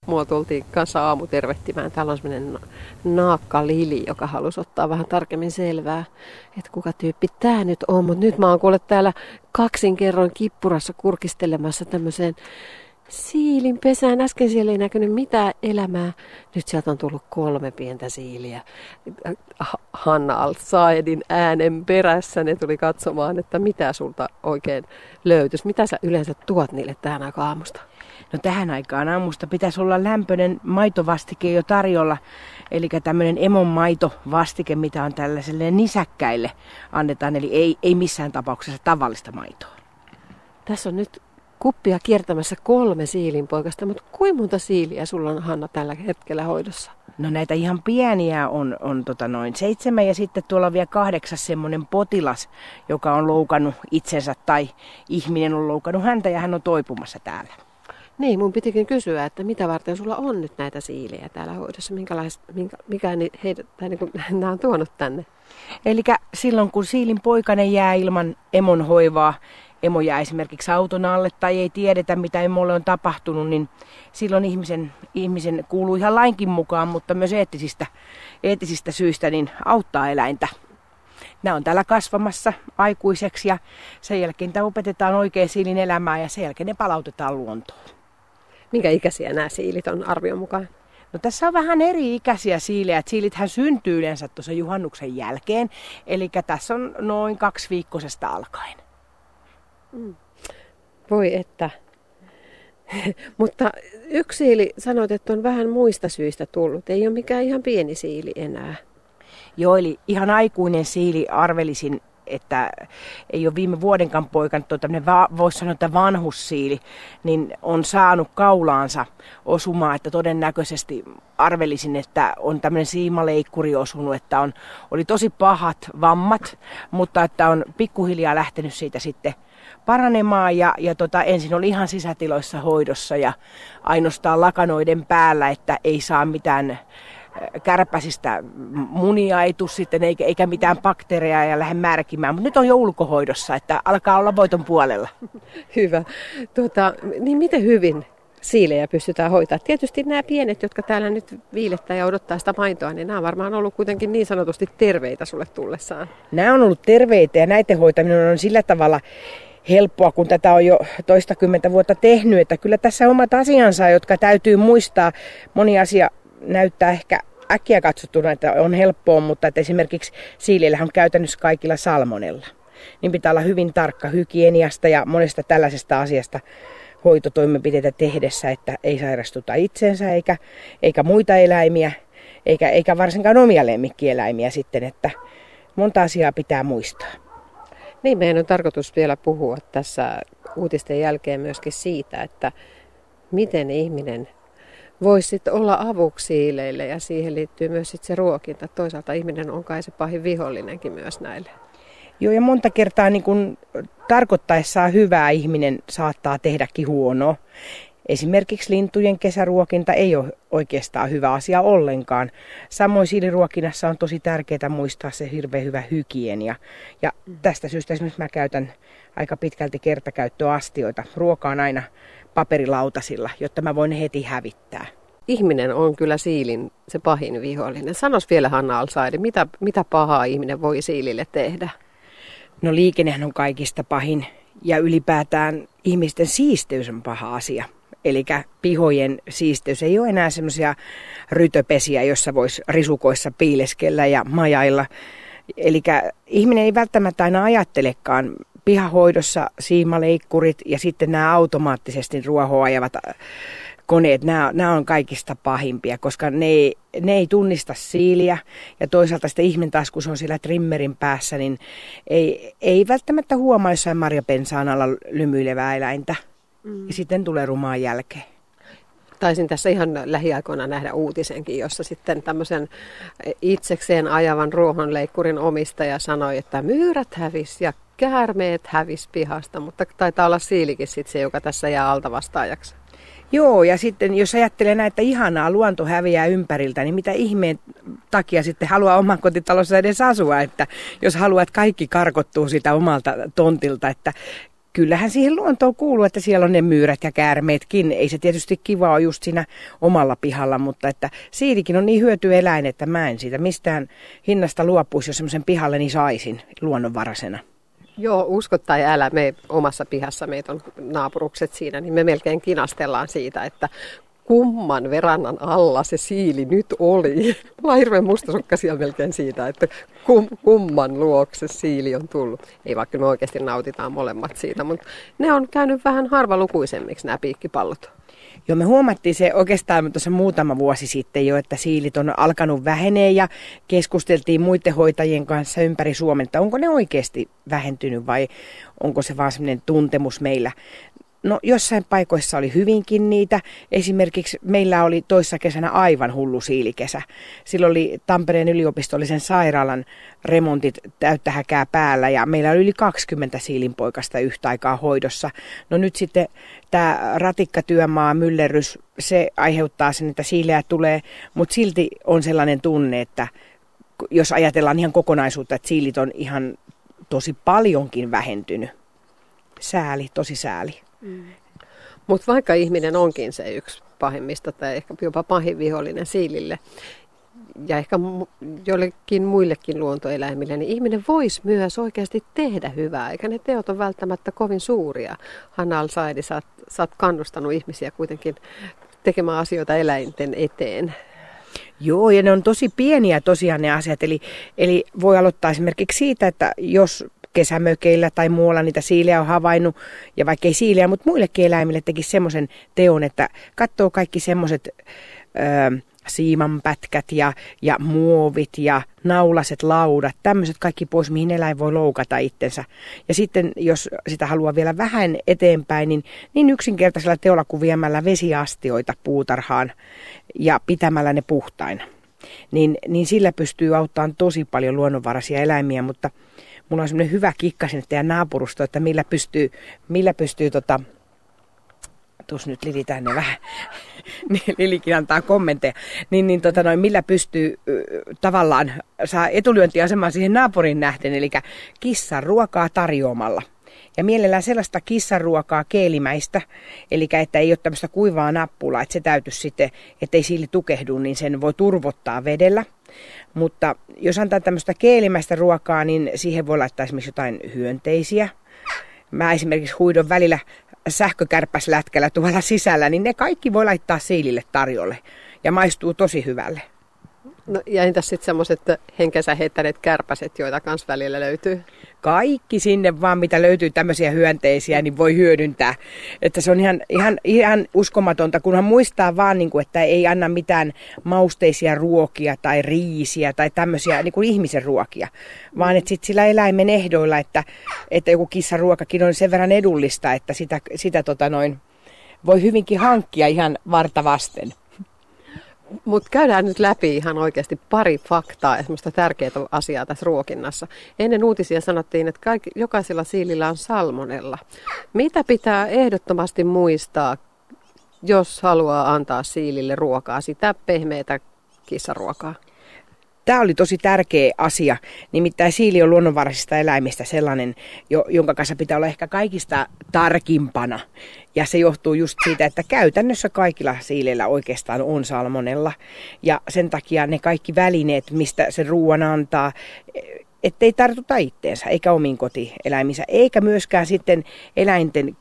Mua tultiin kanssa aamutervehtimään. Täällä on semmoinen naakka Lili, joka halusi ottaa vähän tarkemmin selvää, että kuka tyyppi tää nyt on. Mutta nyt mä oon kuule täällä kaksin kerroin kippurassa kurkistelemassa tämmöiseen siilin pesään. Äsken siellä ei näkynyt mitään elämää. Nyt sieltä on tullut 3 pientä siiliä. Hanna Al-Saedin äänen perässä ne tuli katsomaan, että mitä sulta oikein löytyisi. Mitä sä yleensä tuot niille tähän aikaan aamusta? No tähän aikaan aamusta pitäisi olla lämpöinen maitovastike jo tarjolla. Eli tämmöinen emon maitovastike, mitä on tällaiselle nisäkkäille annetaan. Eli ei missään tapauksessa tavallista maitoa. Tässä on nyt kuppia kiertämässä 3 siilinpoikasta, mutta kuinka monta siiliä sulla on, Hanna, tällä hetkellä hoidossa? No näitä ihan pieniä on noin 7 ja sitten tuolla on vielä 8 semmoinen potilas, joka on loukannut itsensä tai ihminen on loukannut häntä ja hän on toipumassa täällä. Niin, mun pitikin kysyä, että mitä varten sulla on nyt näitä siilejä täällä hoidossa? Mikä nämä on tuonut tänne? Eli silloin kun siilin poikainen jää ilman emon hoivaa, emo jää esimerkiksi auton alle tai ei tiedetä mitä emolle on tapahtunut, niin silloin ihmisen kuuluu ihan lainkin mukaan, mutta myös eettisistä syistä niin auttaa eläintä. Nämä on täällä kasvamassa aikuiseksi ja sen jälkeen tämä opetetaan oikein siilin elämään ja sen jälkeen ne palautetaan luontoon. Minkä ikäisiä nämä siilit on arvion mukaan? No tässä on vähän eri ikäisiä siilejä. Siilithän syntyy yleensä tuossa juhannuksen jälkeen, eli tässä on noin 2-viikkosesta alkaen. Voi että. Mutta yksi siili sanoit, että on vähän muista syistä tullut. Ei ole mikään ihan pieni siili enää. Joo, eli ihan aikuinen siili arvelisin, että ei ole viime vuodenkaan poikannut voisi sanoa, että vanhussiili, niin on saanut kaulaansa osumaa, että todennäköisesti arvelisin, että on tämmöinen siimaleikkuri osunut, että oli tosi pahat vammat, mutta että on pikkuhiljaa lähtenyt siitä sitten paranemaan ja ensin oli ihan sisätiloissa hoidossa ja ainoastaan lakanoiden päällä, että ei saa mitään kärpäsistä munia ei tule sitten eikä mitään bakteereja ja lähde märkimään, mutta nyt on jo ulkohoidossa, että alkaa olla voiton puolella. Hyvä. Niin miten hyvin siilejä pystytään hoitaa? Tietysti nämä pienet, jotka täällä nyt viilettää ja odottaa sitä maitoa, niin nämä on varmaan ollut kuitenkin niin sanotusti terveitä sulle tullessaan. Nämä on ollut terveitä ja näiden hoitaminen on sillä tavalla helppoa, kun tätä on jo toistakymmentä vuotta tehnyt, että kyllä tässä on omat asiansa, jotka täytyy muistaa. Moni asia näyttää ehkä äkkiä katsottuna, että on helppoa, mutta että esimerkiksi siilillähän on käytännössä kaikilla salmonella. Niin pitää olla hyvin tarkka hygieniasta ja monesta tällaisesta asiasta hoitotoimenpiteitä tehdessä, että ei sairastuta itsensä eikä muita eläimiä, eikä varsinkaan omia lemmikkieläimiä sitten, että monta asiaa pitää muistaa. Niin, meidän on tarkoitus vielä puhua tässä uutisten jälkeen myöskin siitä, että miten ihminen voisi sitten olla avuksi siileille ja siihen liittyy myös sit se ruokinta. Toisaalta ihminen on kai se pahin vihollinenkin myös näille. Joo, ja monta kertaa niin kun tarkoittaessaan hyvää ihminen saattaa tehdäkin huonoa. Esimerkiksi lintujen kesäruokinta ei ole oikeastaan hyvä asia ollenkaan. Samoin siiliruokinnassa on tosi tärkeää muistaa se hirveän hyvä hygienia. Ja tästä syystä esimerkiksi mä käytän aika pitkälti kertakäyttöastioita. Ruoka on aina paperilautasilla, jotta mä voin heti hävittää. Ihminen on kyllä siilin se pahin vihollinen. Sanois vielä, Hanna Al-Saed, mitä pahaa ihminen voi siilille tehdä? No liikennehän on kaikista pahin ja ylipäätään ihmisten siisteys on paha asia. Eli pihojen siisteys ei ole enää semmoisia rytöpesiä, jossa voisi risukoissa piileskellä ja majailla. Eli ihminen ei välttämättä aina ajattelekaan pihahoidossa siimaleikkurit ja sitten nämä automaattisesti ruohoa ajavat koneet, nämä on kaikista pahimpia, koska ne ei tunnista siiliä ja toisaalta sitten ihminen taas, kun se on siellä trimmerin päässä, niin ei välttämättä huomaa jossain marjapensaan alla lymyilevää eläintä ja sitten tulee rumaan jälkeen. Taisin tässä ihan lähiaikoina nähdä uutisenkin, jossa sitten tämmöisen itsekseen ajavan ruohonleikkurin omistaja sanoi, että myyrät hävisi ja käärmeet hävisi pihasta, mutta taitaa olla siilikin sitten se, joka tässä jää altavastaajaksi. Joo, ja sitten jos ajattelee näitä ihanaa, luonto häviää ympäriltä, niin mitä ihmeen takia sitten haluaa oman kotitalossa edes asua, että jos haluat, kaikki karkottuu sitä omalta tontilta, että kyllähän siihen luontoon kuuluu, että siellä on ne myyrät ja käärmeetkin. Ei se tietysti kiva ole just siinä omalla pihalla, mutta että siilikin on niin hyötyeläin, että mä en siitä mistään hinnasta luopuisi, jos semmoisen pihalleni saisin luonnonvarasena. Joo, usko tai älä, me omassa pihassa, meitä on naapurukset siinä, niin me melkein kinastellaan siitä, että kumman verannan alla se siili nyt oli. Mä oon hirveän mustasukkaisia melkein siitä, että kumman luokse siili on tullut. Ei vaikka me oikeasti nautitaan molemmat siitä, mutta ne on käynyt vähän harvalukuisemmiksi nämä piikkipallot. Joo, me huomattiin se oikeastaan tuossa muutama vuosi sitten jo, että siilit on alkanut vähenee ja keskusteltiin muiden hoitajien kanssa ympäri Suomen, että onko ne oikeasti vähentynyt vai onko se vaan sellainen tuntemus meillä. No jossain paikoissa oli hyvinkin niitä. Esimerkiksi meillä oli toissa kesänä aivan hullu siilikesä. Silloin oli Tampereen yliopistollisen sairaalan remontit täyttä häkää päällä ja meillä oli yli 20 siilinpoikasta yhtä aikaa hoidossa. No nyt sitten tämä ratikkatyömaa, myllerrys, se aiheuttaa sen, että siileä tulee, mutta silti on sellainen tunne, että jos ajatellaan ihan kokonaisuutta, että siilit on ihan tosi paljonkin vähentynyt. Sääli, tosi sääli. Mutta vaikka ihminen onkin se yksi pahimmista tai ehkä jopa pahin vihollinen siilille ja ehkä jollekin muillekin luontoeläimille, niin ihminen voisi myös oikeasti tehdä hyvää, eikä ne teot ole välttämättä kovin suuria. Hanna Al-Saidi, sä oot kannustanut ihmisiä kuitenkin tekemään asioita eläinten eteen. Joo, ja ne on tosi pieniä tosiaan ne asiat, eli voi aloittaa esimerkiksi siitä, että jos kesämökeillä tai muualla niitä siilejä on havainnut, ja vaikka ei siilejä, mutta muillekin eläimille tekisi semmoisen teon, että katsoo kaikki semmoiset siimanpätkät ja muovit ja naulaset laudat, tämmöiset kaikki pois, mihin eläin voi loukata itsensä. Ja sitten jos sitä haluaa vielä vähän eteenpäin, niin yksinkertaisella teolla kuin viemällä vesiastioita puutarhaan ja pitämällä ne puhtaina. Niin sillä pystyy auttamaan tosi paljon luonnonvaraisia eläimiä, mutta mulla on semmoinen hyvä kikka sinne teidän naapurusto, että millä pystyy tuossa nyt Lili tänne vähän, Lilikin antaa kommentteja, millä pystyy tavallaan saa etulyöntiasemaa siihen naapurin nähden, eli kissan ruokaa tarjoamalla. Ja mielellään sellaista kissanruokaa keelimäistä, eli että ei ole tämmöistä kuivaa nappulaa, että se täytyisi sitten, ettei siili tukehdu, niin sen voi turvottaa vedellä. Mutta jos antaa tämmöistä keelimäistä ruokaa, niin siihen voi laittaa esimerkiksi jotain hyönteisiä. Mä esimerkiksi huidon välillä sähkökärpäslätkällä tuolla sisällä, niin ne kaikki voi laittaa siilille tarjolle ja maistuu tosi hyvälle. No, ja entäs sitten semmoiset henkensä heittäneet kärpäset, joita kans välillä löytyy? Kaikki sinne vaan, mitä löytyy tämmöisiä hyönteisiä, niin voi hyödyntää. Että se on ihan uskomatonta, kunhan muistaa vaan, että ei anna mitään mausteisia ruokia tai riisiä tai tämmöisiä niin kuin ihmisen ruokia. Vaan että sitten sillä eläimen ehdoilla, että joku kissan ruokakin on sen verran edullista, että sitä voi hyvinkin hankkia ihan varta vasten. Mutta käydään nyt läpi ihan oikeasti pari faktaa ja semmoista tärkeää asiaa tässä ruokinnassa. Ennen uutisia sanottiin, että jokaisella siilillä on salmonella. Mitä pitää ehdottomasti muistaa, jos haluaa antaa siilille ruokaa, sitä pehmeätä kissaruokaa? Tämä oli tosi tärkeä asia, nimittäin siili on luonnonvaraisista eläimistä sellainen, jonka kanssa pitää olla ehkä kaikista tarkimpana. Ja se johtuu just siitä, että käytännössä kaikilla siileillä oikeastaan on salmonella. Ja sen takia ne kaikki välineet, mistä se ruoan antaa, ettei tartuta itteensä, eikä omiin kotieläiminsä, eikä myöskään sitten eläinten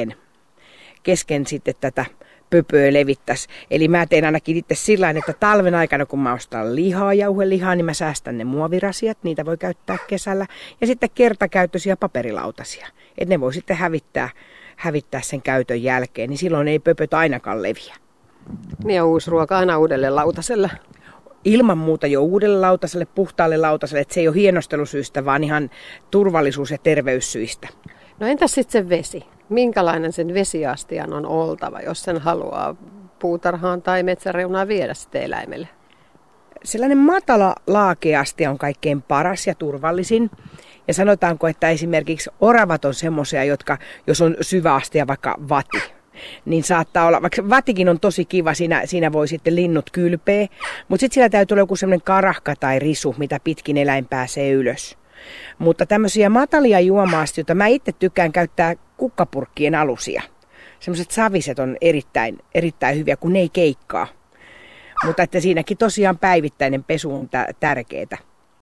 kesken sitten tätä pöpöä levittäisi. Eli mä teen ainakin itse sillain, että talven aikana, kun mä ostan jauhelihaa, niin mä säästän ne muovirasiat, niitä voi käyttää kesällä. Ja sitten kertakäyttöisiä paperilautasia, että ne voi sitten hävittää sen käytön jälkeen, niin silloin ei pöpöt ainakaan leviä. Niin ja uusi ruoka aina uudelle lautaselle. Ilman muuta jo uudelle lautaselle, puhtaalle lautaselle, että se ei ole hienostelusyistä, vaan ihan turvallisuus- ja terveyssyistä. No entäs sitten se vesi? Minkälainen sen vesiastian on oltava, jos sen haluaa puutarhaan tai metsäreunaan viedä sitten eläimelle? Sellainen matala laakeastia on kaikkein paras ja turvallisin. Ja sanotaanko, että esimerkiksi oravat on semmoisia, jotka, jos on syvä astia, vaikka vati, niin saattaa olla, vaikka vatikin on tosi kiva, siinä voi sitten linnut kylpeä, mutta sitten siellä täytyy olla joku semmoinen karahka tai risu, mitä pitkin eläin pääsee ylös. Mutta tämmöisiä matalia juoma-astioita mä itse tykkään käyttää kukkapurkkien alusia. Semmoiset saviset on erittäin hyviä, kun ne ei keikkaa. Mutta että siinäkin tosiaan päivittäinen pesu on tärkeää.